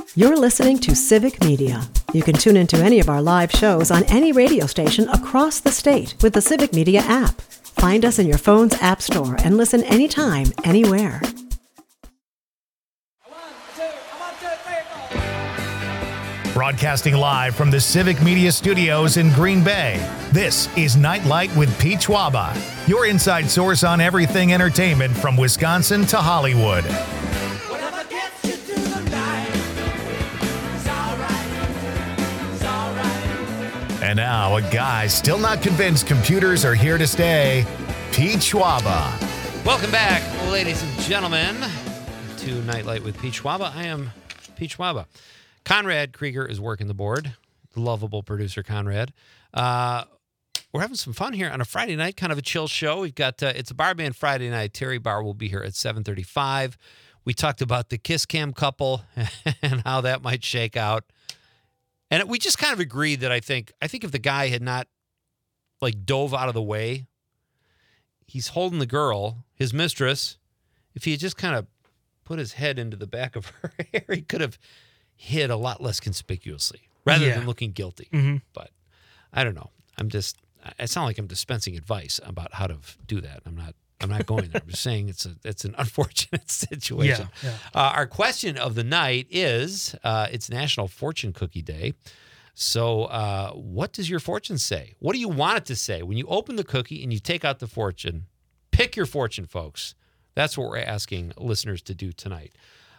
You're listening to Civic Media. You can tune into any of our live shows on any radio station across the state with the Civic Media app. Find us in your phone's app store and listen anytime, anywhere. Broadcasting live from the Civic Media Studios in Green Bay, this is Nightlight with Pete Schwaba, your inside source on everything entertainment from Wisconsin to Hollywood. And now, a guy still not convinced computers are here to stay, Pete Schwaba. Welcome back, ladies and gentlemen, to Nightlight with Pete Schwaba. I am Pete Schwaba. Conrad Krieger is working the board, the lovable producer Conrad. We're having some fun here on a Friday night, kind of a chill show. We've got, it's a bar band Friday night. Terry Barr will be here at 7:35. We talked about the Kiss Cam couple and how that might shake out. And we just kind of agreed that I think if the guy had not like dove out of the way, he's holding the girl, his mistress. If he had just kind of put his head into the back of her hair, he could have hid a lot less conspicuously rather than looking guilty. Mm-hmm. But I don't know. I sound like I'm dispensing advice about how to do that. I'm not going there. I'm just saying it's an unfortunate situation. Yeah. Our question of the night is, it's National Fortune Cookie Day. So what does your fortune say? What do you want it to say? When you open the cookie and you take out the fortune, pick your fortune, folks. That's what we're asking listeners to do tonight.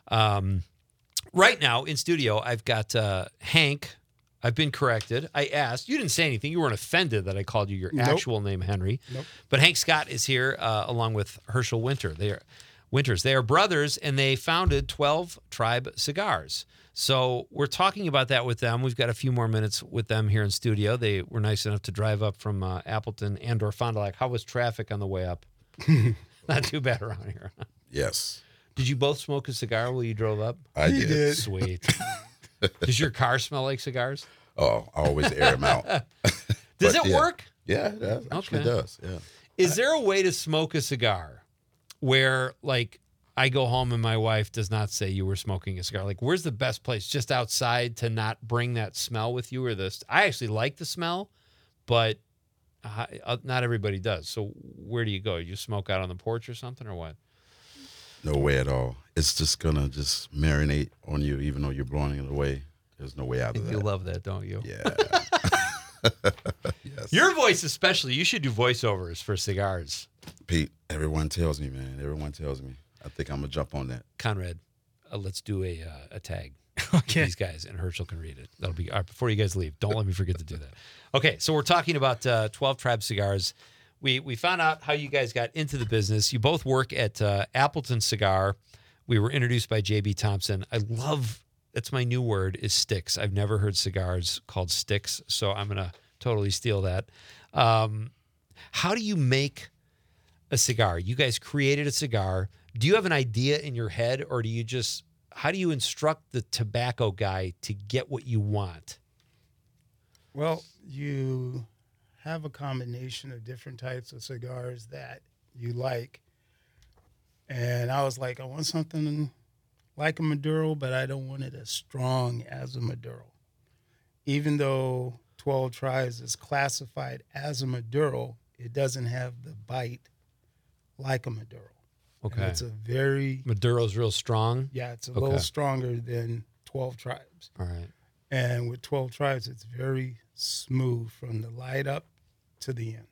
Right now in studio, I've got Hank. I've been corrected. I asked. You didn't say anything. You weren't offended that I called you your actual name, Henry. Nope. But Hank Scott is here along with Herschel Winter. They are brothers, and they founded 12 Tribe Cigars. So we're talking about that with them. We've got a few more minutes with them here in studio. They were nice enough to drive up from Appleton and/or Fond du Lac. How was traffic on the way up? Not too bad around here. Yes. Did you both smoke a cigar while you drove up? I did. Sweet. Does your car smell like cigars? Oh, I always air them out. Does it work? Yeah, it actually does. Yeah. Is there a way to smoke a cigar where, like, I go home and my wife does not say you were smoking a cigar? Like, where's the best place? Just outside to not bring that smell with you? Or this? I actually like the smell, but not everybody does. So where do you go? You smoke out on the porch or something, or what? No way at all. It's just going to just marinate on you, even though you're blowing it away. There's no way out of that. You love that, don't you? Yeah. Yes. Your voice especially. You should do voiceovers for cigars. Pete, everyone tells me, man. Everyone tells me. I think I'm going to jump on that. Conrad, let's do a tag. Okay. These guys, and Herschel can read it. That'll be before you guys leave. Don't let me forget to do that. Okay, so we're talking about 12 Tribe Cigars. We found out how you guys got into the business. You both work at Appleton Cigar. We were introduced by J.B. Thompson. I love, that's my new word, is sticks. I've never heard cigars called sticks, so I'm going to totally steal that. How do you make a cigar? You guys created a cigar. Do you have an idea in your head, or do you just, how do you instruct the tobacco guy to get what you want? Well, you have a combination of different types of cigars that you like. And I was like, I want something like a Maduro, but I don't want it as strong as a Maduro. Even though 12 Tribes is classified as a Maduro, it doesn't have the bite like a Maduro. Okay. And it's a very... Maduro's real strong? Yeah, it's a little stronger than 12 Tribes. All right. And with 12 Tribes, it's very smooth from the light up to the end.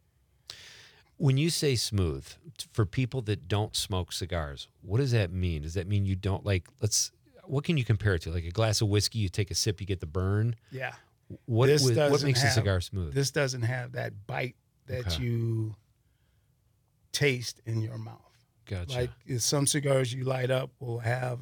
When you say smooth, for people that don't smoke cigars, what does that mean? Does that mean you don't what can you compare it to? Like a glass of whiskey, you take a sip, you get the burn? Yeah. What makes a cigar smooth? This doesn't have that bite that you taste in your mouth. Gotcha. Like some cigars you light up will have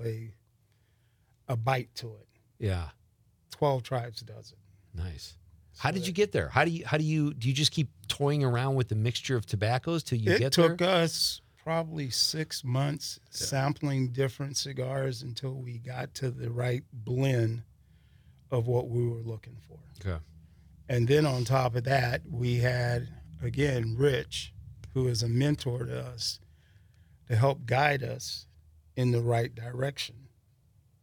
a bite to it. Yeah. 12 Tribes does it. Nice. How did you get there? Do you just keep toying around with the mixture of tobaccos till you get there? It took us probably 6 months sampling different cigars until we got to the right blend of what we were looking for. Okay. And then on top of that, we had, again, Rich, who is a mentor to us, to help guide us in the right direction.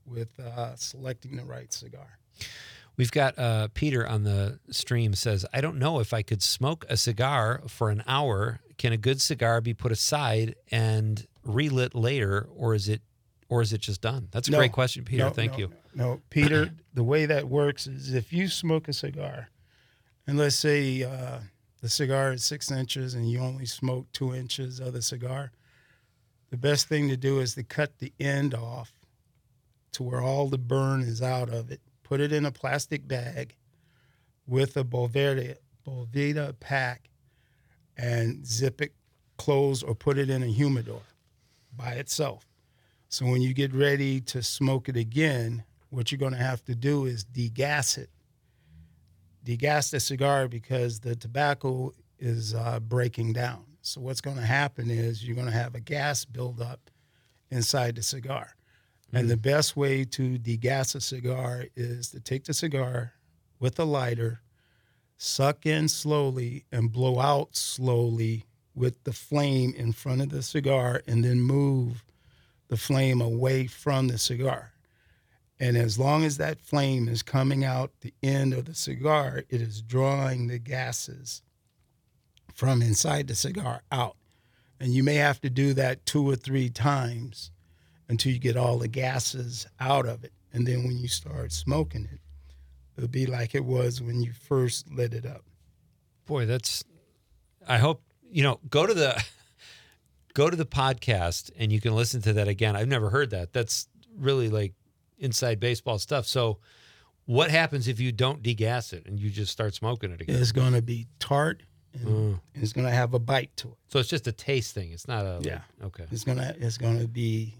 with selecting the right cigar. We've got Peter on the stream says, I don't know if I could smoke a cigar for an hour. Can a good cigar be put aside and relit later, or is it just done? That's a great question, Peter. Thank you. No, Peter, the way that works is if you smoke a cigar, and let's say the cigar is 6 inches and you only smoke 2 inches of the cigar, the best thing to do is to cut the end off to where all the burn is out of it. Put it in a plastic bag with a Boveda pack and zip it closed or put it in a humidor by itself. So when you get ready to smoke it again, what you're going to have to do is degas it. Degas the cigar because the tobacco is breaking down. So what's going to happen is you're going to have a gas buildup inside the cigar. And the best way to degas a cigar is to take the cigar with a lighter, suck in slowly, and blow out slowly with the flame in front of the cigar, and then move the flame away from the cigar. And as long as that flame is coming out the end of the cigar, it is drawing the gases from inside the cigar out. And you may have to do that 2 or 3 times until you get all the gases out of it. And then when you start smoking it, it'll be like it was when you first lit it up. Boy, I hope, go to the podcast and you can listen to that again. I've never heard that. That's really like inside baseball stuff. So what happens if you don't degas it and you just start smoking it again? It's going to be tart and it's going to have a bite to it. So it's just a taste thing. It's not okay. It's going to be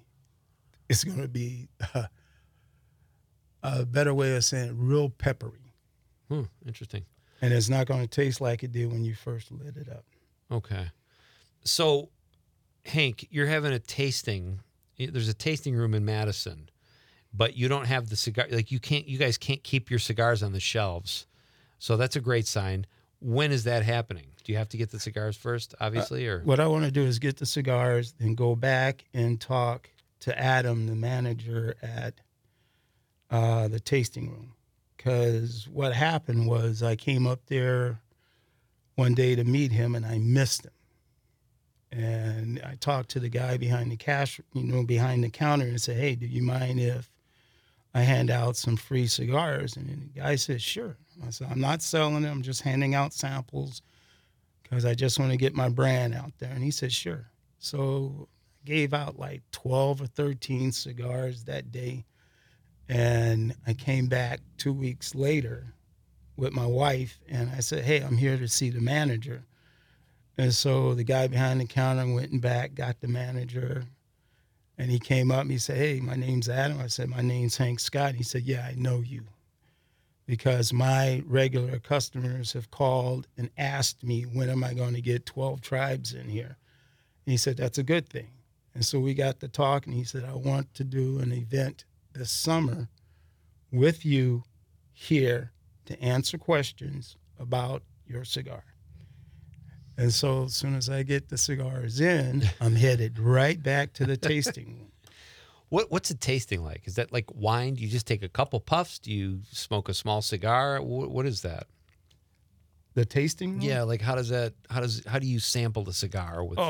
a better way of saying it, real peppery. Interesting. And it's not going to taste like it did when you first lit it up. Okay. So, Hank, you're having a tasting. There's a tasting room in Madison, but you don't have the cigar. Like you guys can't keep your cigars on the shelves. So that's a great sign. When is that happening? Do you have to get the cigars first, obviously, or what I want to do is get the cigars and go back and talk to Adam, the manager at the tasting room. Because what happened was I came up there one day to meet him and I missed him. And I talked to the guy behind the behind the counter and said, hey, do you mind if I hand out some free cigars? And the guy said, sure. I said, I'm not selling them. I'm just handing out samples because I just want to get my brand out there. And he said, sure. So I gave out like 12 or 13 cigars that day. And I came back 2 weeks later with my wife, and I said, hey, I'm here to see the manager. And so the guy behind the counter went and back, got the manager, and he came up and he said, hey, my name's Adam. I said, my name's Hank Scott. He said, yeah, I know you because my regular customers have called and asked me, when am I going to get 12 Tribes in here? And he said, that's a good thing. And so we got to talk, and he said, I want to do an event this summer with you here to answer questions about your cigar. And so as soon as I get the cigars in, I'm headed right back to the tasting room. What's a tasting like? Is that like wine? Do you just take a couple puffs? Do you smoke a small cigar? What is that? The tasting room? Yeah, like how do you sample the cigar with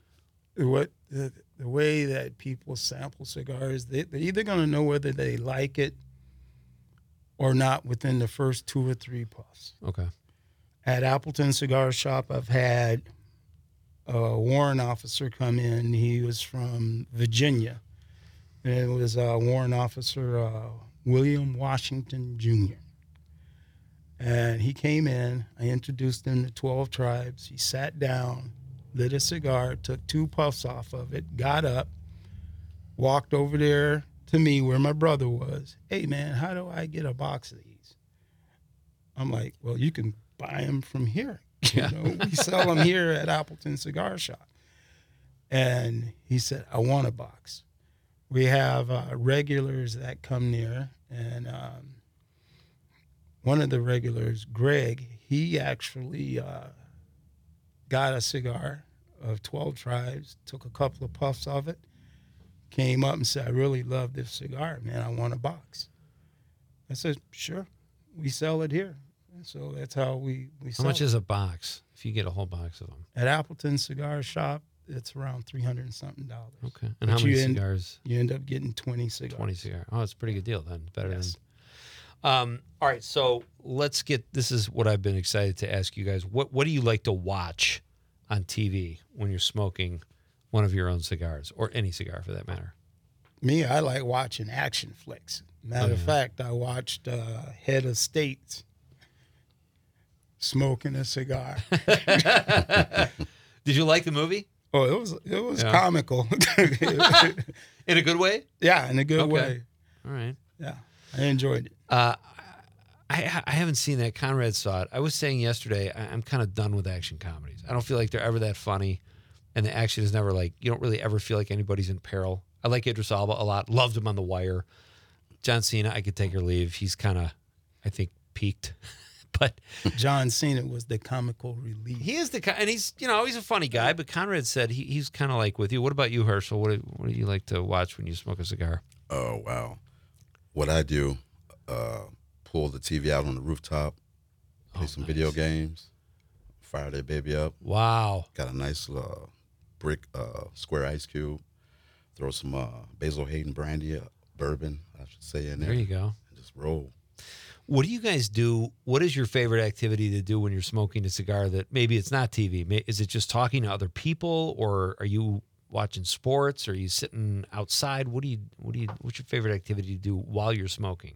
the way that people sample cigars, they're either going to know whether they like it or not within the first 2 or 3 puffs. Okay. At Appleton Cigar Shop, I've had a warrant officer come in. He was from Virginia. And it was Warrant Officer William Washington Jr. And he came in. I introduced him to 12 Tribes. He sat down, lit a cigar, took 2 puffs off of it, got up, walked over there to me where my brother was. Hey, man, how do I get a box of these? I'm like, well, you can buy them from here. Yeah. We sell them here at Appleton Cigar Shop. And he said, I want a box. We have regulars that come near, and one of the regulars, Greg, he actually got a cigar of 12 Tribes, took a couple of puffs of it, came up and said, I really love this cigar, man. I want a box. I said, sure. We sell it here. And so that's how we How sell much it. is a box if you get a whole box of them? At Appleton Cigar Shop, it's around $300 and something. Okay. And But how many you cigars? You end up getting 20 cigars. 20 cigars. Oh, it's a pretty good deal then. Better Yes. than. All right. So let's get. This is what I've been excited to ask you guys. What do you like to watch on TV when you're smoking one of your own cigars, or any cigar for that matter? Me, I like watching action flicks. Matter of fact, I watched Head of State smoking a cigar. Did you like the movie? Oh, it was Yeah. comical. In a good way? Yeah, in a good Okay. way. All right. Yeah, I enjoyed it. I haven't seen that. Conrad saw it. I was saying yesterday, I'm kind of done with action comedies. I don't feel like they're ever that funny, and the action is never like, you don't really ever feel like anybody's in peril. I like Idris Elba a lot. Loved him on The Wire. John Cena, I could take or leave. He's kind of, I think, peaked. But John Cena was the comical relief. he is and he's, he's a funny guy. But Conrad said he's kind of like with you. What about you, Herschel? What do you like to watch when you smoke a cigar? Oh, wow. What I do, pull the TV out on the rooftop, play some video games, fire that baby up. Wow. Got a nice brick square ice cube. Throw some Basil Hayden brandy, bourbon, I should say, in there. There you go. And just roll. What do you guys do? What is your favorite activity to do when you're smoking a cigar that maybe it's not TV? Is it just talking to other people, or are you watching sports? Or are you sitting outside? What's your favorite activity to do while you're smoking?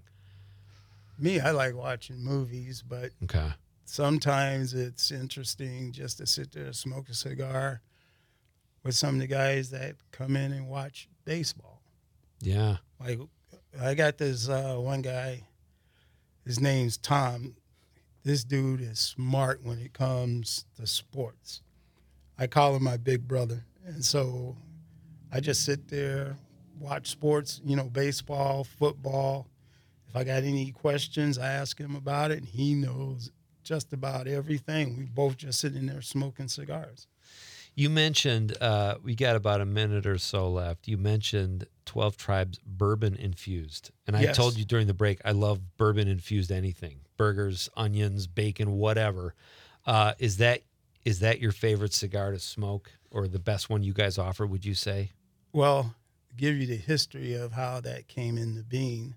Me, I like watching movies, but Okay. sometimes it's interesting just to sit there and smoke a cigar with some of the guys that come in and watch baseball. Yeah. Like, I got this one guy, his name's Tom. This dude is smart when it comes to sports. I call him my big brother. And so I just sit there, watch sports, baseball, football. If I got any questions, I ask him about it, and he knows just about everything. We both just sitting there smoking cigars. You mentioned, we got about a minute or so left. You mentioned 12 Tribes bourbon infused. And I Yes. told you during the break, I love bourbon infused anything. Burgers, onions, bacon, whatever. Is that your favorite cigar to smoke, or the best one you guys offer, would you say? Well, to give you the history of how that came into being,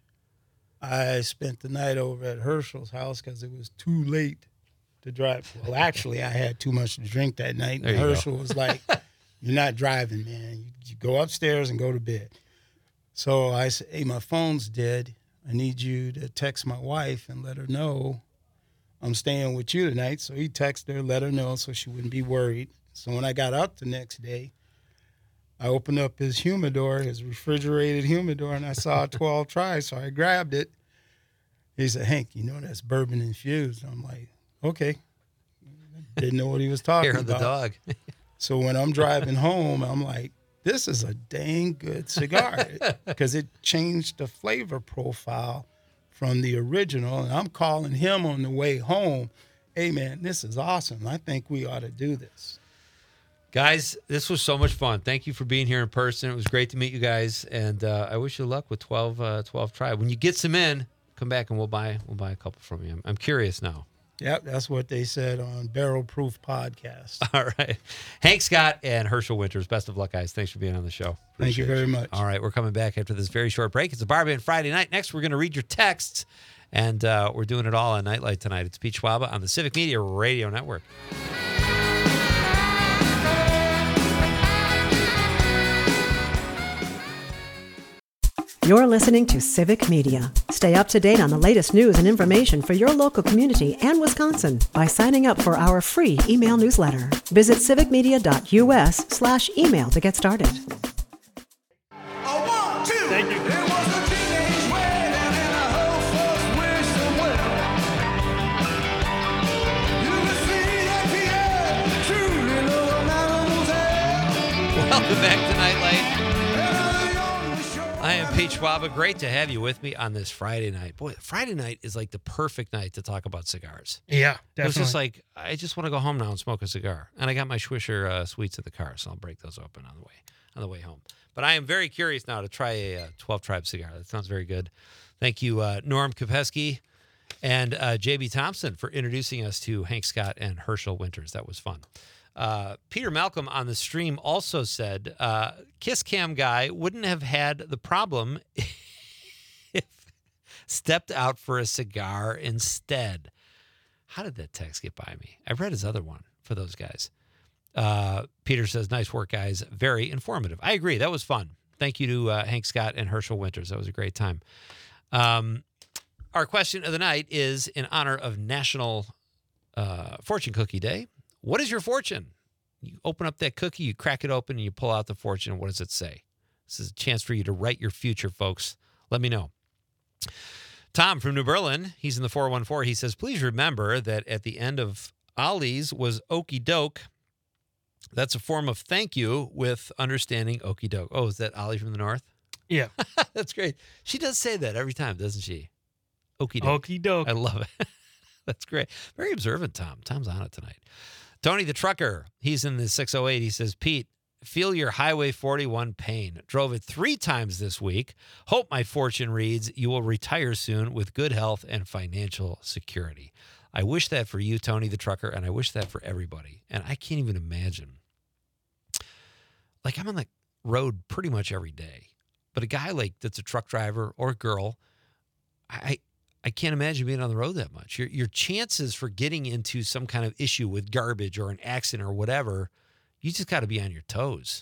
I spent the night over at Herschel's house because it was too late to drive. Well, actually, I had too much to drink that night. There And you go. Herschel was like, you're not driving, man. You go upstairs and go to bed. So I said, hey, my phone's dead. I need you to text my wife and let her know I'm staying with you tonight. So he texted her, let her know so she wouldn't be worried. So when I got up the next day, I opened up his humidor, his refrigerated humidor, and I saw 12 Tribes. So I grabbed it. He said, Hank, that's bourbon infused. I'm like, okay. Didn't know what he was talking Hair of the about. dog. So when I'm driving home, I'm like, this is a dang good cigar because it changed the flavor profile from the original. And I'm calling him on the way home, hey, man, this is awesome. I think we ought to do this. Guys, this was so much fun. Thank you for being here in person. It was great to meet you guys, and I wish you luck with 12 Tribe. When you get some in, come back and we'll buy a couple from you. I'm curious now. Yep, that's what they said on Barrel Proof Podcast. All right. Hank Scott and Herschel Winters, best of luck, guys. Thanks for being on the show. Thank you very much. All right, we're coming back after this very short break. It's a Barbie and Friday night. Next, we're going to read your texts, and we're doing it all on Nightlight tonight. It's Pete Schwaba on the Civic Media Radio Network. You're listening to Civic Media. Stay up to date on the latest news and information for your local community and Wisconsin by signing up for our free email newsletter. Visit civicmedia.us/email to get started. Thank you. It was a teenage wedding and I hope folks wish them well. You can see that Pierre truly knows a man who's there. Welcome back to Nightlight. And on the shore I am Pete Schwaba. Great to have you with me on this Friday night. Boy, Friday night is like the perfect night to talk about cigars. Yeah, It was definitely. just like, I just want to go home now and smoke a cigar. And I got my Swisher sweets in the car, so I'll break those open on the way on the way home. But I am very curious now to try a 12 Tribe cigar. That sounds very good. Thank you, Norm Kopesky and J.B. Thompson for introducing us to Hank Scott and Herschel Winters. That was fun. Peter Malcolm on the stream also said, Kiss Cam guy wouldn't have had the problem if stepped out for a cigar instead. How did that text get by me? I read his other one for those guys. Peter says, nice work, guys. Very informative. I agree. That was fun. Thank you to Hank Scott and Herschel Winters. That was a great time. Our question of the night is in honor of National Fortune Cookie Day. What is your fortune? You open up that cookie, you crack it open, and you pull out the fortune. And what does it say? This is a chance for you to write your future, folks. Let me know. Tom from New Berlin, he's in the 414. He says, please remember that at the end of Ollie's was okey doke. That's a form of thank you with understanding okey doke. Oh, is that Ollie from the North? Yeah. That's great. She does say that every time, doesn't she? Okey doke. Okey doke. I love it. That's great. Very observant, Tom. Tom's on it tonight. Tony the Trucker, he's in the 608. He says, Pete, feel your Highway 41 pain. Drove it 3 times this week. Hope my fortune reads, you will retire soon with good health and financial security. I wish that for you, Tony the Trucker, and I wish that for everybody. And I can't even imagine. Like, I'm on the road pretty much every day. But a guy like that's a truck driver or a girl, I can't imagine being on the road that much. Your chances for getting into some kind of issue with garbage or an accident or whatever, you just got to be on your toes.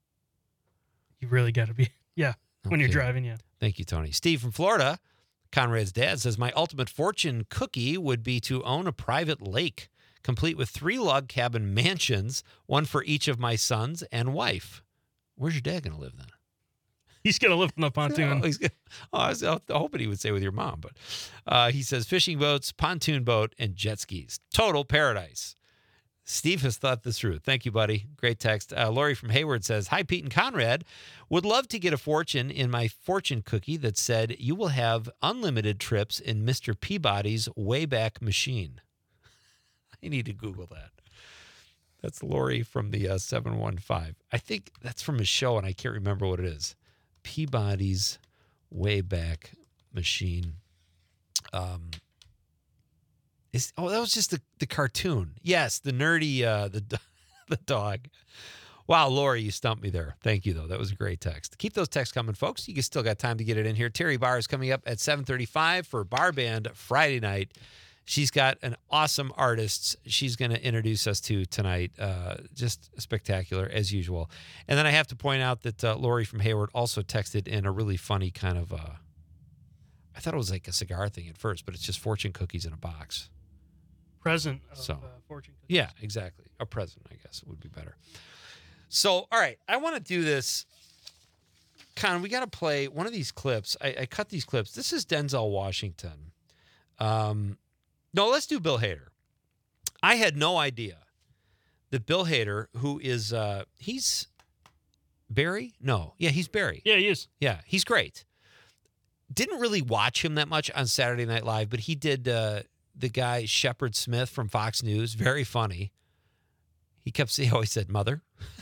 You really got to be. Yeah. When you're driving, yeah. Thank you, Tony. Steve from Florida, Conrad's dad, says, my ultimate fortune cookie would be to own a private lake, complete with 3 log cabin mansions, one for each of my sons and wife. Where's your dad going to live then? He's going to live on the pontoon. I was hoping he would say with your mom, but he says fishing boats, pontoon boat, and jet skis. Total paradise. Steve has thought this through. Thank you, buddy. Great text. Lori from Hayward says, hi, Pete and Conrad. Would love to get a fortune in my fortune cookie that said you will have unlimited trips in Mr. Peabody's Wayback Machine. I need to Google that. That's Lori from the 715. I think that's from his show, and I can't remember what it is. Peabody's Wayback Machine. That was just the cartoon. Yes, the nerdy, the dog. Wow, Lori, you stumped me there. Thank you, though. That was a great text. Keep those texts coming, folks. You still got time to get it in here. Terry Barr is coming up at 7:35 for Bar Band Friday night. She's got an awesome artist she's going to introduce us to tonight. Just spectacular, as usual. And then I have to point out that Lori from Hayward also texted in a really funny kind of, I thought it was like a cigar thing at first, but it's just fortune cookies in a box. Present of fortune cookies. Yeah, exactly. A present, I guess, would be better. So, all right, I want to do this. Con, we got to play one of these clips. I cut these clips. This is Denzel Washington. No, let's do Bill Hader. I had no idea that Bill Hader, who is, he's Barry? No. Yeah, he's Barry. Yeah, he is. Yeah, he's great. Didn't really watch him that much on Saturday Night Live, but he did the guy Shepard Smith from Fox News. Very funny. He always said, mother.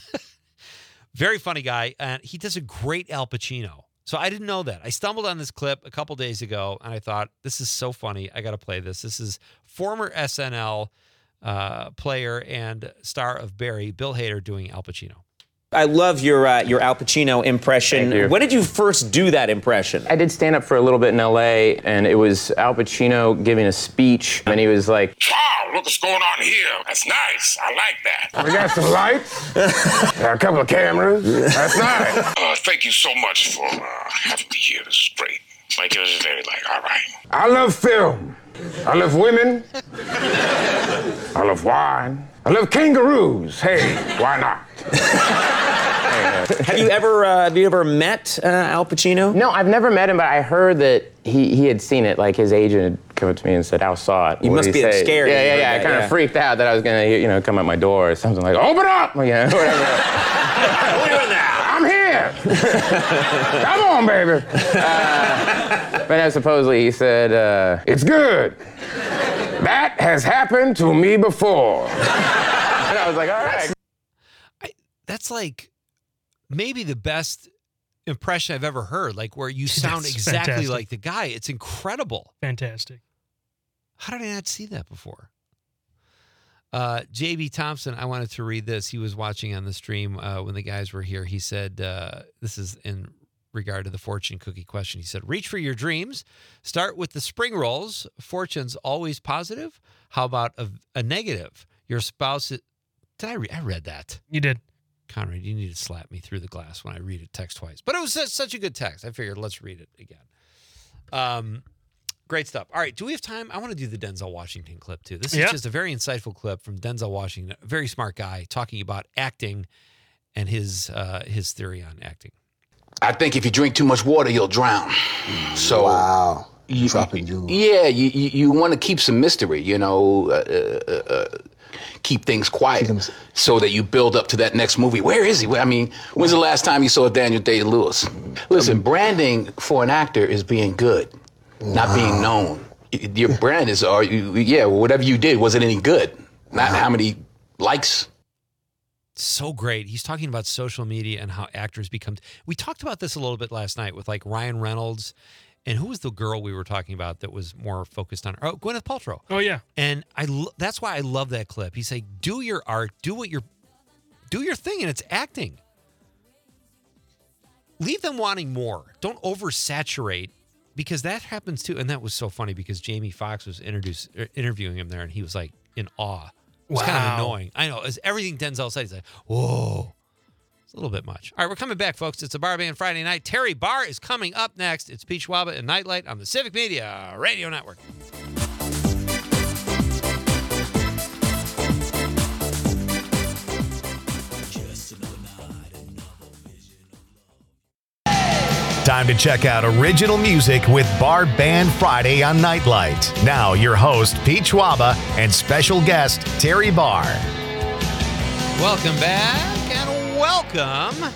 Very funny guy. And he does a great Al Pacino. So I didn't know that. I stumbled on this clip a couple days ago, and I thought, this is so funny. I got to play this. This is former SNL player and star of Barry, Bill Hader, doing Al Pacino. I love your Al Pacino impression. Thank you. When did you first do that impression? I did stand up for a little bit in LA, and it was Al Pacino giving a speech, and he was like, wow, look what's going on here. That's nice. I like that. We got some lights, got a couple of cameras. That's nice. Thank you so much for having me here. This is great. Like, it was very all right. I love film. I love women. I love wine. I love kangaroos. Hey, why not? Have you ever met Al Pacino? no, I've never met him, but I heard that he had seen it. Like, his agent had come up to me and said, Al saw it. You What must did he be say? scared. Yeah. I kind of freaked out that I was going to, come at my door or something like, open up! Whatever. What are you doing now? I'm here. Come on, baby. But supposedly he said, It's good. That has happened to me before. and I was like, all right. That's like maybe the best impression I've ever heard, like where you sound That's exactly fantastic. like the guy. It's incredible. Fantastic. How did I not see that before? J.B. Thompson, I wanted to read this. He was watching on the stream when the guys were here. He said, this is in regard to the fortune cookie question. He said, reach for your dreams. Start with the spring rolls. Fortune's always positive. How about a negative? Your spouse... I read that. You did. Conrad, you need to slap me through the glass when I read a text twice. But it was such a good text. I figured let's read it again. Great stuff. All right, do we have time? I want to do the Denzel Washington clip, too. This is just a very insightful clip from Denzel Washington, a very smart guy, talking about acting and his theory on acting. I think if you drink too much water, you'll drown. So Wow. Dropping jewels. Yeah, you want to keep some mystery, keep things quiet so that you build up to that next movie. Where is he? I mean, when's the last time you saw Daniel Day-Lewis? Listen, branding for an actor is being good, not being known. Your brand is, whatever you did, was it any good? Not how many likes. So great. He's talking about social media and how actors become... We talked about this a little bit last night with like Ryan Reynolds. And who was the girl we were talking about that was more focused on? Oh, Gwyneth Paltrow. Oh, yeah. And that's why I love that clip. He's like, do your art, do your thing, and it's acting. Leave them wanting more. Don't oversaturate, because that happens too. And that was so funny because Jamie Foxx was interviewing him there, and he was like in awe. It was kind of annoying. I know. As everything Denzel said, he's like, whoa. A little bit much. All right, we're coming back, folks. It's a Bar Band Friday night. Terry Barr is coming up next. It's Pete Schwaba and Nightlight on the Civic Media Radio Network. Time to check out original music with Bar Band Friday on Nightlight. Now, your host, Pete Schwaba, and special guest, Terry Barr. Welcome back, and welcome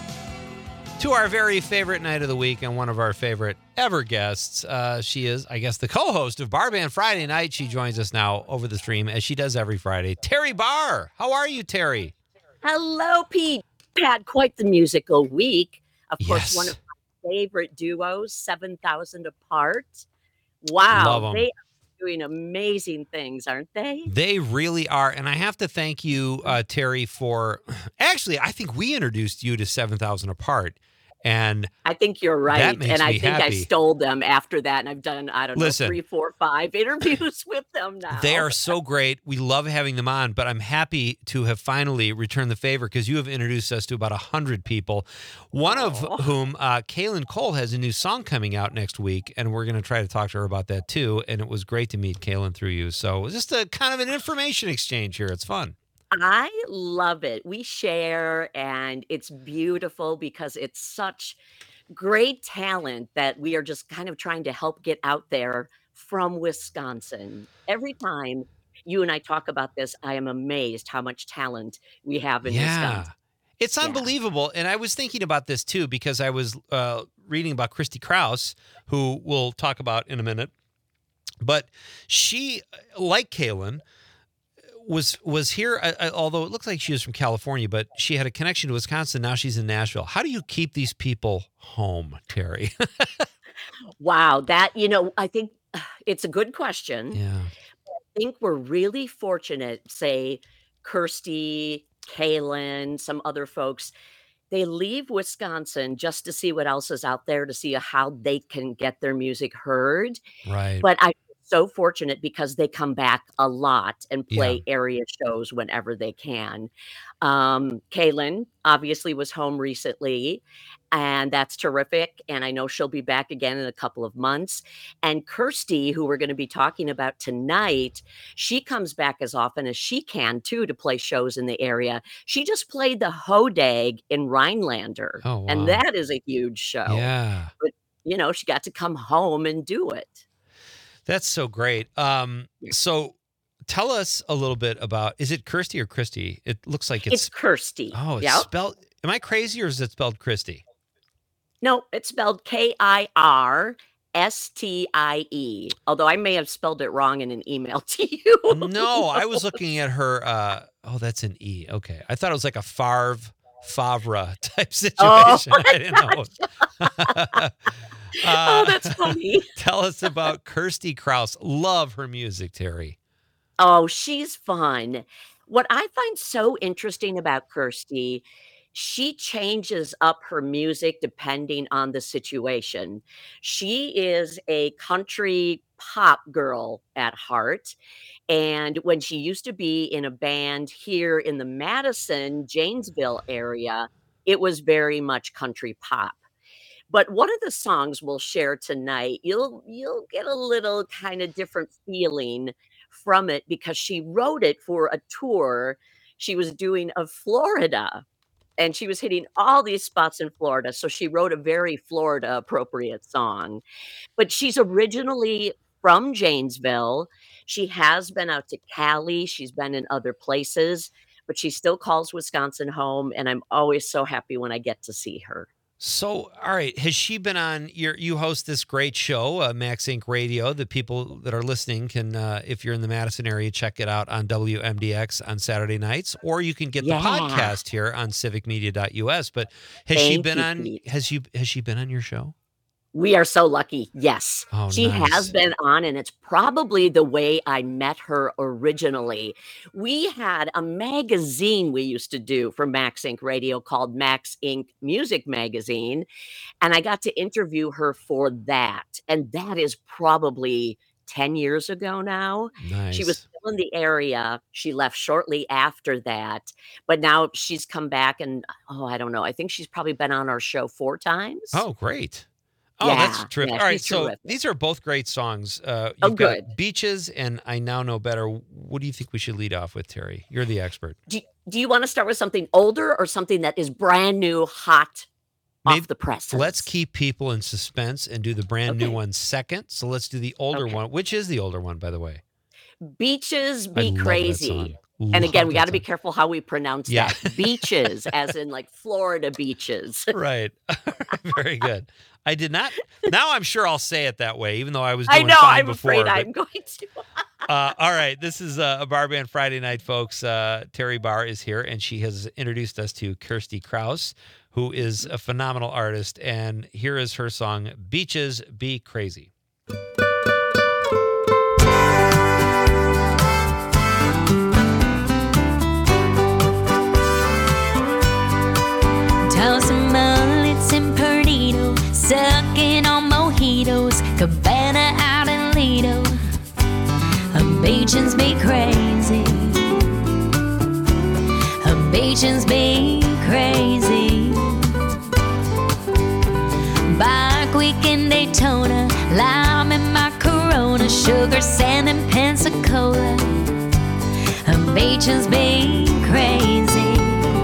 to our very favorite night of the week and one of our favorite ever guests. She is, I guess, the co-host of Bar Band Friday Night. She joins us now over the stream, as she does every Friday. Terry Barr. How are you, Terry? Hello, Pete. Had quite the musical week. Of course, one of my favorite duos, 7,000 Apart. Wow. Love 'em. They are doing amazing things, aren't they? They really are. And I have to thank you, Terry, for... Actually, I think we introduced you to 7,000 Apart. And I think you're right. That makes and I me think I happy. stole them after that. And I've done, I don't know, Listen. 3, 4, 5 interviews with them now. They are so great. We love having them on, but I'm happy to have finally returned the favor because you have introduced us to about 100 people, one of whom, Kaylin Cole, has a new song coming out next week, and we're going to try to talk to her about that too. And it was great to meet Kaylin through you. So just a kind of an information exchange here. It's fun. I love it. We share, and it's beautiful because it's such great talent that we are just kind of trying to help get out there from Wisconsin. Every time you and I talk about this, I am amazed how much talent we have in Wisconsin. It's unbelievable. And I was thinking about this too, because I was reading about Christy Krause, who we'll talk about in a minute. But she, like Kaylin, was here, although it looks like she was from California, but she had a connection to Wisconsin. Now she's in Nashville. How do you keep these people home, Terry? Wow, I think it's a good question. Yeah. I think we're really fortunate, say, Kirsty, Kaylin, some other folks, they leave Wisconsin just to see what else is out there, to see how they can get their music heard. Right. But I'm so fortunate because they come back a lot and play area shows whenever they can. Kaylin obviously was home recently, and that's terrific. And I know she'll be back again in a couple of months. And Kirsty, who we're going to be talking about tonight, she comes back as often as she can too to play shows in the area. She just played the Hodag in Rhinelander. Oh, wow. And that is a huge show. Yeah. But, she got to come home and do it. That's so great. So tell us a little bit about, is it Kirsty or Christy? It looks like It's Kirsty. Oh, it's spelled, am I crazy or is it spelled Christy? No, it's spelled Kirstie. Although I may have spelled it wrong in an email to you. No, I was looking at her. Oh, that's an E. Okay. I thought it was like a Favre Favre type situation. Oh, I didn't know. Oh, that's funny. Tell us about Kirsty Krause. Love her music, Terry. Oh, she's fun. What I find so interesting about Kirsty, she changes up her music depending on the situation. She is a country pop girl at heart. And when she used to be in a band here in the Madison, Janesville area, it was very much country pop. But one of the songs we'll share tonight, you'll get a little kind of different feeling from it because she wrote it for a tour she was doing of Florida. And she was hitting all these spots in Florida. So she wrote a very Florida appropriate song. But she's originally from Janesville. She has been out to Cali. She's been in other places, but she still calls Wisconsin home. And I'm always so happy when I get to see her. So, all right, has she been on you host this great show, Max Inc. Radio, that people that are listening can, if you're in the Madison area, check it out on WMDX on Saturday nights, or you can get the podcast here on civicmedia.us. But has she been on your show? We are so lucky. Yes. Oh, she nice. has been on, and it's probably the way I met her originally. We had a magazine we used to do for Max Inc. Radio called Max Inc. Music Magazine, and I got to interview her for that. And that is probably 10 years ago now. Nice. She was still in the area. She left shortly after that, but now she's come back, and I don't know. I think she's probably been on our show 4 times. Oh, great. Oh, Yeah, that's terrific. yeah, All right, she's so terrific. these are both great songs. You've got good. Beaches and I Now Know Better. What do you think we should lead off with, Terry? You're the expert. Do you want to start with something older or something that is brand new, hot, off the presses? Let's keep people in suspense and do the brand new Okay. one second. So let's do the older one. Which is the older one, by the way? Beaches I Be love that Crazy. song. And again, Love we that got to be song. careful how we pronounce Yeah. that. Beaches, as in like Florida beaches. Right. Very good. I did not. Now I'm sure I'll say it that way, even though I was doing I know. fine I'm before. afraid but- I'm going to. All right. This is a Bar Band Friday night, folks. Terry Barr is here, and she has introduced us to Kirsty Krause, who is a phenomenal artist. And here is her song, Beaches Be Crazy. Tossing mullets and Perdido, sucking on mojitos, Cabana out in Lido. Beaches be crazy. Beaches be crazy. Bike week in Daytona, lime in my Corona, sugar sand and Pensacola. Beaches be crazy.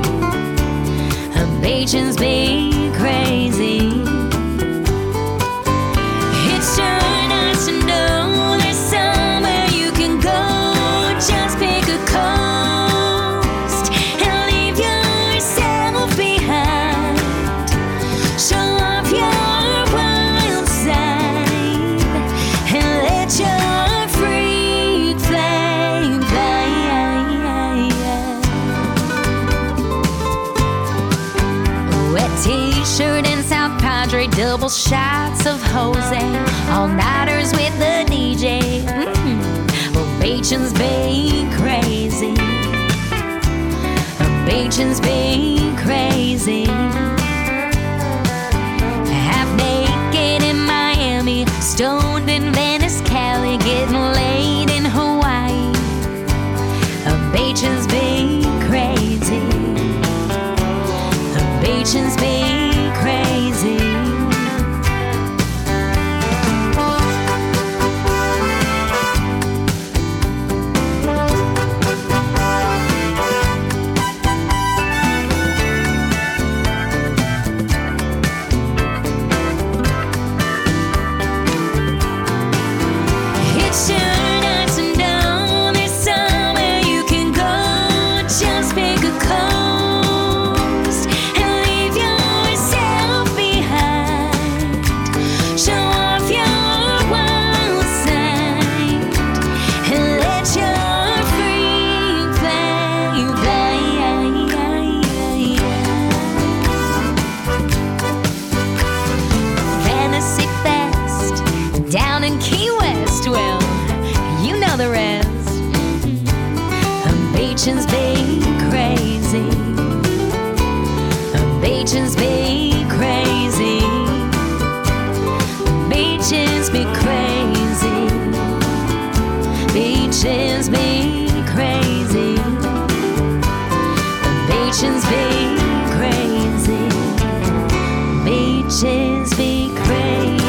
Beaches be crazy. It's sure nice to know there's somewhere you can go. Just pick a coast and leave yourself behind. Show off your wild side and let your freak flame fly. Wet t-shirt and South Padre, double shots of Jose, all-nighters with the DJ. Well, Beaches be crazy. Beaches be crazy. Half naked in Miami, stoned in Venice, Cali, getting laid in Hawaii. Beaches be crazy. Beaches be crazy. It's sure nice to know there's somewhere you can go. Just pick a coast and leave yourself behind. Show off your wild side and let your freak flame fly. Key West, well, you know the rest. Beaches be crazy. Beaches be crazy. Beaches be crazy. Beaches be crazy. Beaches be crazy. Beaches be crazy.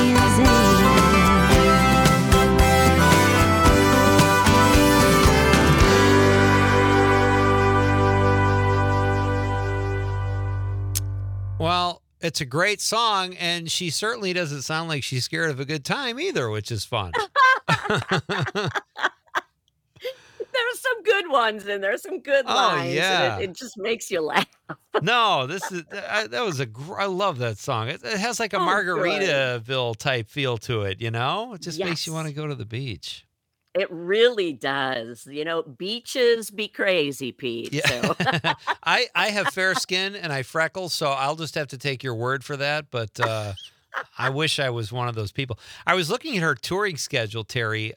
Well, it's a great song, and she certainly doesn't sound like she's scared of a good time either, which is fun. There's some good ones and there's some good lines. yeah. And it just makes you laugh. No, this is that was I love that song. It has like a Oh, good. Margaritaville type feel to it, you know? It just makes you Yes. want to go to the beach. It really does. You know, beaches be crazy, Pete. Yeah. So I have fair skin and I freckle, so I'll just have to take your word for that, but I wish I was one of those people. I was looking at her touring schedule, Terry.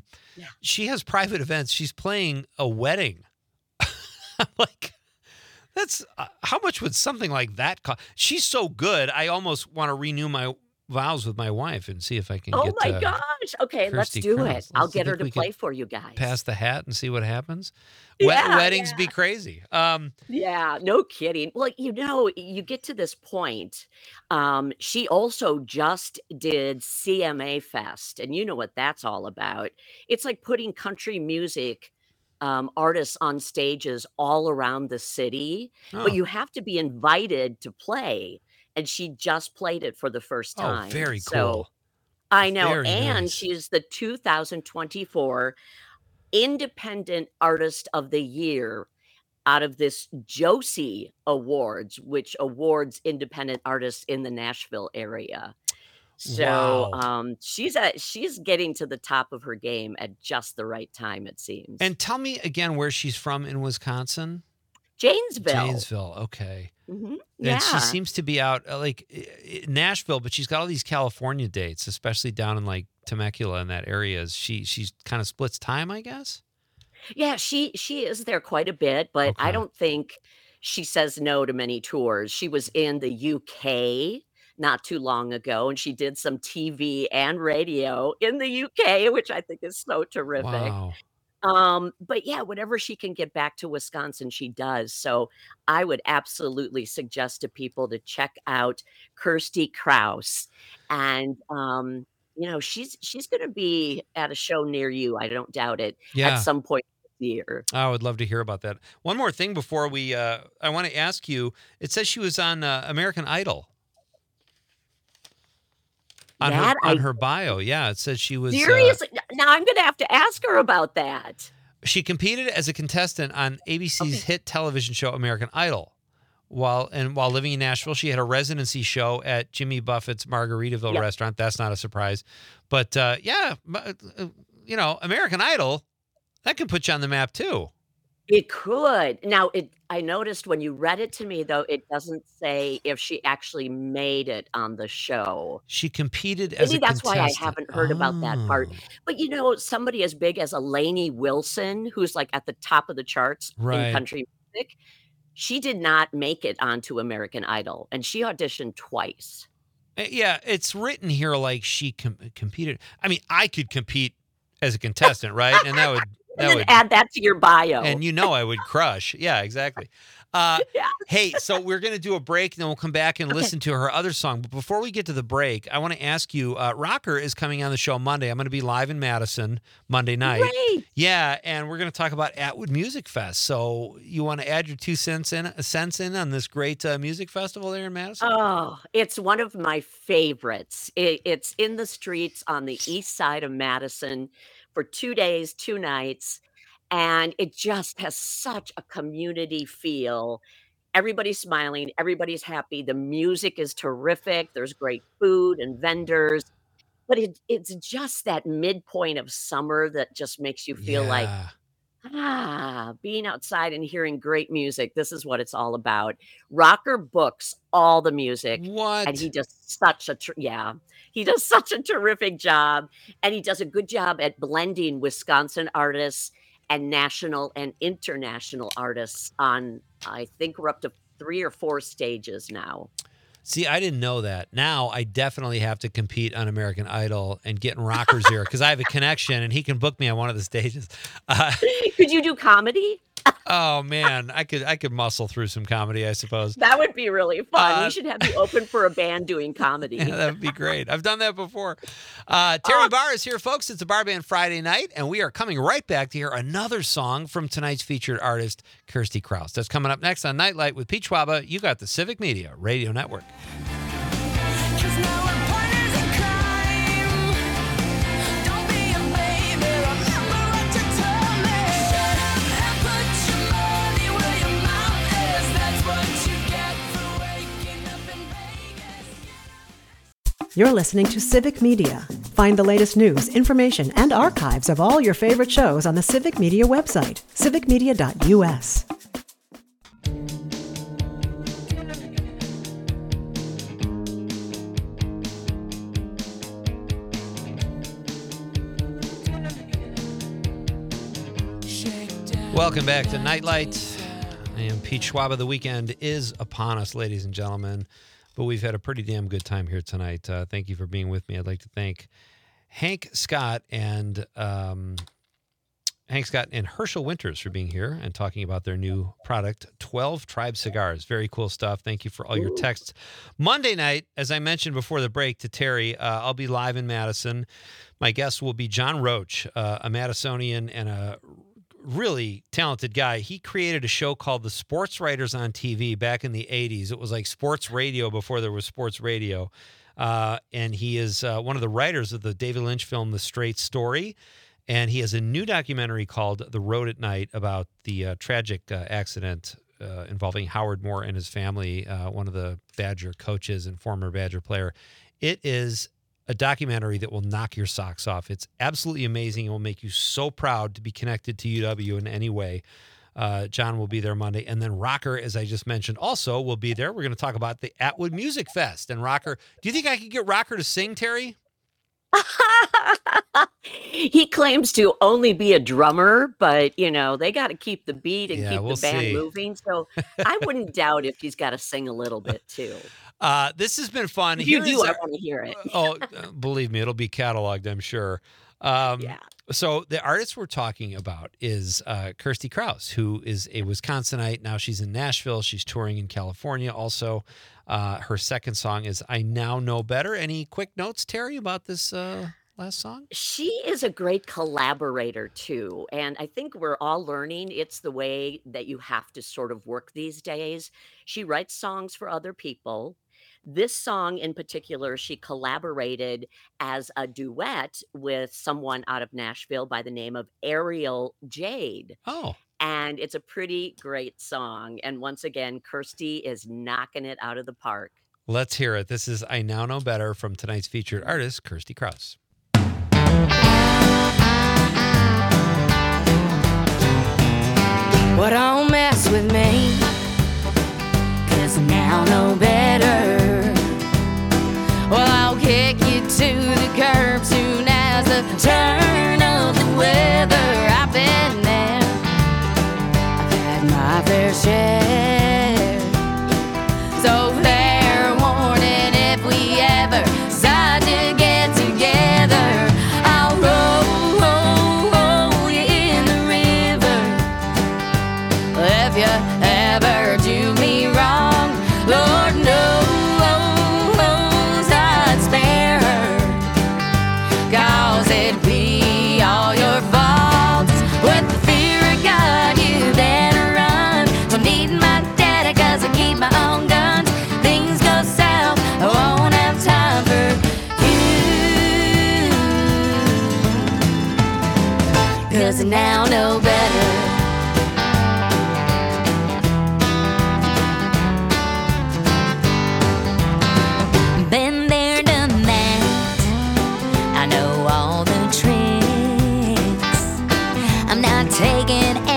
She has private events. She's playing a wedding. I'm like, that's how much would something like that cost? She's so good. I almost want to renew my vows with my wife and see if I can oh get my gosh. Okay, let's Kirsty do Cross. it. I'll Let's get see her if to we can play for you guys. pass the hat and see what happens. Yeah, Weddings be crazy. Yeah, no kidding. Well, you know, you get to this point. She also just did CMA Fest, and you know what that's all about. It's like putting country music artists on stages all around the city, but Oh. you have to be invited to play. And she just played it for the first Oh, time. very So cool. I know. Very And nice. she's the 2024 Independent Artist of the Year out of this Josie Awards, which awards independent artists in the Nashville area. So Wow. she's getting to the top of her game at just the right time, it seems. And tell me again where she's from in Wisconsin. Janesville. Janesville. Okay. Mhm. And she Yeah. seems to be out Nashville, but she's got all these California dates, especially down in like Temecula and that area. She's kind of splits time, I guess. Yeah, she is there quite a bit, but I Okay. don't think she says no to many tours. She was in the UK not too long ago, and she did some TV and radio in the UK, which I think is so terrific. Wow. But yeah, whenever she can get back to Wisconsin, she does. So I would absolutely suggest to people to check out Kirsty Kraus. And you know, she's gonna be at a show near you, I don't doubt it, at Yeah. some point this year. I would love to hear about that. One more thing before we I want to ask you, it says she was on American Idol. On That on I her bio. Yeah, it says she was seriously, now I'm gonna have to ask her about that. she competed as a contestant on ABC's hit television show American Idol. While living in Nashville, she had a residency show at Jimmy Buffett's Margaritaville Yep. restaurant. That's not a surprise. But you know, American Idol, that can put you on the map too. It could. Now, I noticed when you read it to me, though, it doesn't say if she actually made it on the show. She competed as Maybe a that's why I contestant. haven't heard about that part. Oh. But, you know, somebody as big as Lainey Wilson, who's, like, at the top of the charts Right. in country music, she did not make it onto American Idol, and she auditioned twice. Yeah, it's written here like she competed. I mean, I could compete as a contestant, right? And that would And then add that to your bio. And you know I would crush. Yeah, exactly. Yeah. Hey, so we're going to do a break, and then we'll come back and listen to her other song. But before we get to the break, I want to ask you, Rocker is coming on the show Monday. I'm going to be live in Madison Monday night. Great. Yeah, and we're going to talk about Atwood Music Fest. So you want to add your 2 cents in on this great music festival there in Madison? Oh, it's one of my favorites. It's in the streets on the east side of Madison for 2 days, 2 nights, and it just has such a community feel. Everybody's smiling, everybody's happy, the music is terrific, there's great food and vendors, but it's just that midpoint of summer that just makes you feel like, Yeah. Being outside and hearing great music. This is what it's all about. Rocker books all the music. What? And he does such a he does such a terrific job, and he does a good job at blending Wisconsin artists and national and international artists on, I think we're up to 3 or 4 stages now. See, I didn't know that. Now I definitely have to compete on American Idol and get in Rocker's ear because I have a connection and he can book me on one of the stages. Could you do comedy? Oh man, I could muscle through some comedy, I suppose. That would be really fun. We should have you open for a band doing comedy. Yeah, that would be great. I've done that before. Terry Barr is here, folks. It's a Bar Band Friday night, and we are coming right back to hear another song from tonight's featured artist, Kirsty Krause. That's coming up next on Nightlight with Pete Schwaba. You got the Civic Media Radio Network. You're listening to Civic Media. Find the latest news, information, and archives of all your favorite shows on the Civic Media website, civicmedia.us. Welcome back to Nightlight. I am Pete Schwaba. The weekend is upon us, ladies and gentlemen. But we've had a pretty damn good time here tonight. Thank you for being with me. I'd like to thank Hank Scott and Herschel Winters for being here and talking about their new product, 12 Tribe Cigars. Very cool stuff. Thank you for all your texts. Monday night, as I mentioned before the break to Terry, I'll be live in Madison. My guest will be John Roach, a Madisonian and a really talented guy. He created a show called The Sports Writers on TV back in the 80s. It was like sports radio before there was sports radio. And he is one of the writers of the David Lynch film, The Straight Story. And he has a new documentary called The Road at Night about the tragic accident involving Howard Moore and his family, one of the Badger coaches and former Badger player. It is a documentary that will knock your socks off. It's absolutely amazing. It will make you so proud to be connected to UW in any way. John will be there Monday. And then Rocker, as I just mentioned, also will be there. We're going to talk about the Atwood Music Fest. And Rocker, do you think I could get Rocker to sing, Terry? He claims to only be a drummer, but, you know, they got to keep the beat and keep the band moving. So I wouldn't doubt if he's got to sing a little bit, too. This has been fun. If you do, I want to hear it. Believe me, it'll be cataloged, I'm sure. So the artist we're talking about is Kirsty Krause, who is a Wisconsinite. Now she's in Nashville. She's touring in California also. Her second song is I Now Know Better. Any quick notes, Terry, about this last song? She is a great collaborator, too. And I think we're all learning it's the way that you have to sort of work these days. She writes songs for other people. This song in particular, she collaborated as a duet with someone out of Nashville by the name of Ariel Jade. Oh. And it's a pretty great song. And once again, Kirsty is knocking it out of the park. Let's hear it. This is I Now Know Better from tonight's featured artist, Kirsty Krause. Well, don't mess with me, 'cause I now know better. Well, I'll kick you to the curb soon as the turn of the weather. I've been there, I've had my fair share. So fair warning, if we ever decide to get together, I'll roll you in the river. If you ever do me wrong, Lord knows I'd spare her, 'cause it'd be all your faults. With the fear of God, you better run. Don't need my daddy, 'cause I keep my own guns. Things go south, I won't have time for you, 'cause I now know better. Been there, done that. I know all the tricks. I'm not taking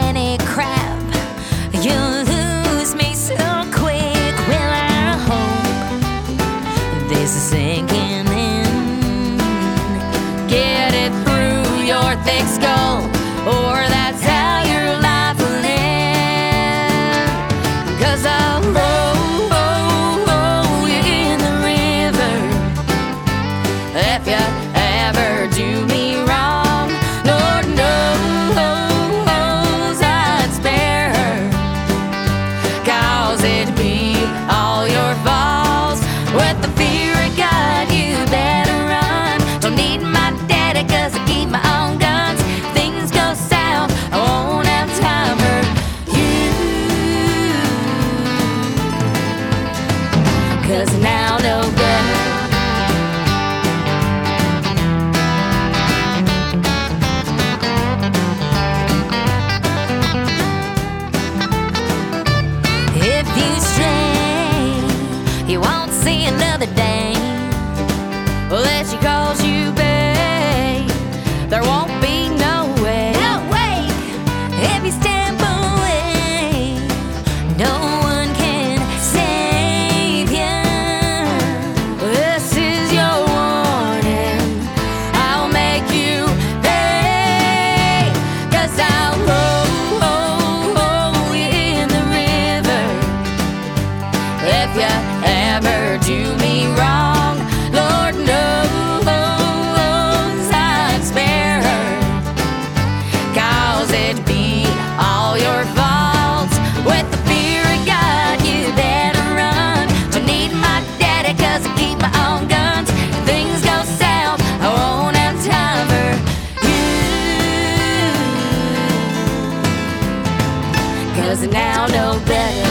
there won't be no way. No way. If you step away, no one can save you. This is your warning. I'll make you pay. 'Cause I'll roll you in the river. If you ever do me wrong, Lord knows I'd spare her. 'Cause it'd be all your fault. With the fear of God, you better run. Don't need my daddy 'cause I keep my own guns. If things go south, I won't have time for you. 'Cause I now know better.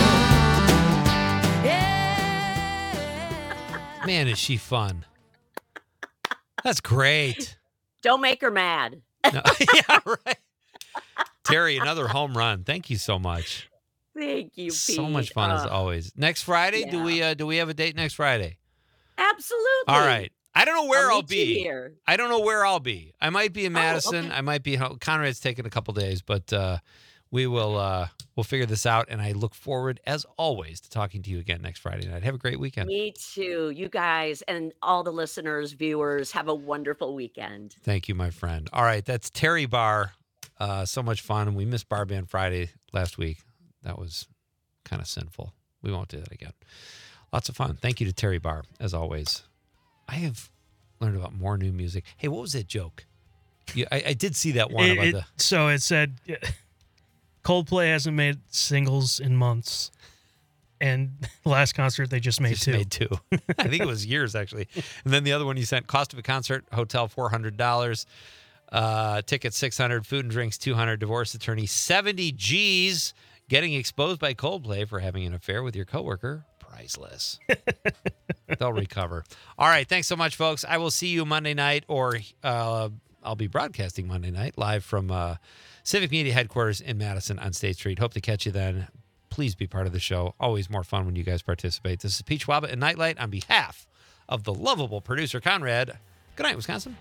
Man, is she fun. That's great. Don't make her mad. No, yeah, right. Terry, another home run. Thank you so much. Thank you, Pete. So much fun as always. Next Friday, yeah. do we have a date next Friday? Absolutely. All right. I don't know where I'll meet you be. here. I don't know where I'll be. I might be in Madison. okay. I might be. Conrad's taking a couple days, but we will. We'll figure this out. And I look forward, as always, to talking to you again next Friday night. Have a great weekend. Me too. You guys and all the listeners, viewers, have a wonderful weekend. Thank you, my friend. All right, that's Terry Barr. So much fun. We missed Bar Band Friday last week. That was kind of sinful. We won't do that again. Lots of fun. Thank you to Terry Barr, as always. I have learned about more new music. Hey, what was that joke? I did see that one about the... So it said Coldplay hasn't made singles in months. And last concert, they just made two. I think it was years, actually. And then the other one you sent, cost of a concert, hotel $400, tickets $600, food and drinks $200, divorce attorney $70 G's, getting exposed by Coldplay for having an affair with your coworker, priceless. They'll recover. All right, thanks so much, folks. I will see you Monday night, or I'll be broadcasting Monday night live from Civic Media headquarters in Madison on State Street. Hope to catch you then. Please be part of the show. Always more fun when you guys participate. This is Pete Schwaba and Nightlight on behalf of the lovable producer, Conrad. Good night, Wisconsin.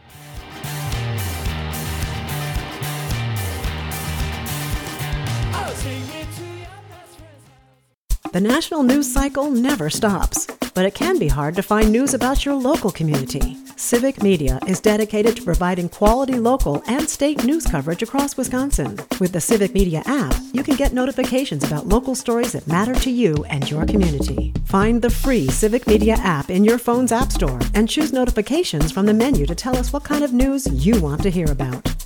The national news cycle never stops, but it can be hard to find news about your local community. Civic Media is dedicated to providing quality local and state news coverage across Wisconsin. With the Civic Media app, you can get notifications about local stories that matter to you and your community. Find the free Civic Media app in your phone's app store and choose notifications from the menu to tell us what kind of news you want to hear about.